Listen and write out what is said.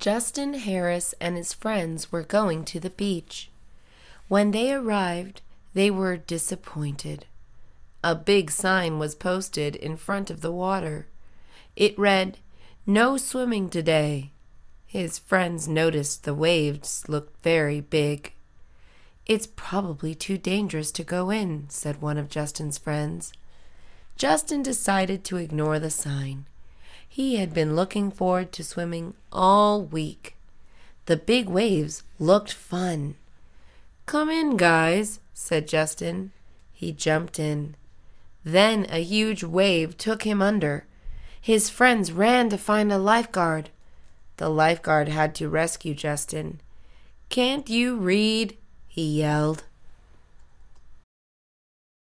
Justin Harris and his friends were going to the beach. When they arrived, they were disappointed. A big sign was posted in front of the water. It read, "No swimming today." His friends noticed the waves looked very big. "It's probably too dangerous to go in," said one of Justin's friends. Justin decided to ignore the sign. He had been looking forward to swimming all week. The big waves looked fun. "Come in, guys," said Justin. He jumped in. Then a huge wave took him under. His friends ran to find a lifeguard. The lifeguard had to rescue Justin. "Can't you read?" he yelled.